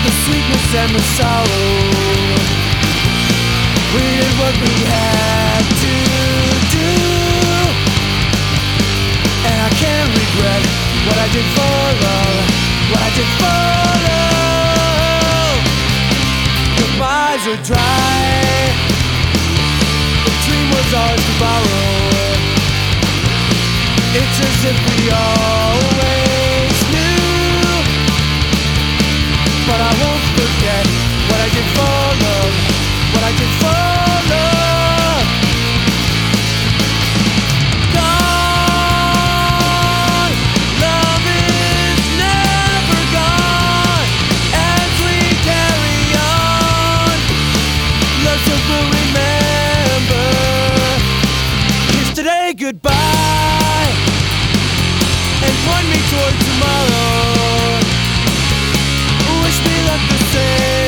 the sweetness and the sorrow. We did what we had to do, and I can't regret what I did for love, what I did for love. Goodbyes are dry, the dream was ours to borrow. It's as if we always knew, but I won't forget what I did for love, what I did for love. Gone, love is never gone. As we carry on, let's hope we'll remember. Here's today, goodbye, and point me toward tomorrow. Wish me luck the same.